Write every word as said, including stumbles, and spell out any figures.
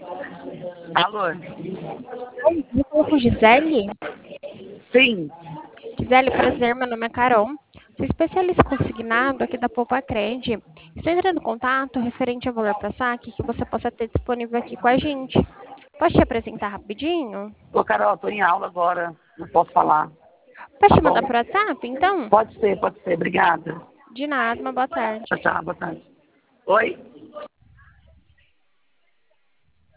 Alô? Oi, eu falo com Gisele? Sim. Gisele, prazer, meu nome é Carol. Sou especialista consignado aqui da Poupa Cred. Estou entrando em contato referente ao valor para saque que você possa ter disponível aqui com a gente. Posso te apresentar rapidinho? Ô, Carol, tô em aula agora. Não posso falar. Posso Tá te bom? mandar por WhatsApp, então? Pode ser, pode ser. Obrigada. De nada, uma boa tarde. Tchau, tchau. Boa tarde. Oi?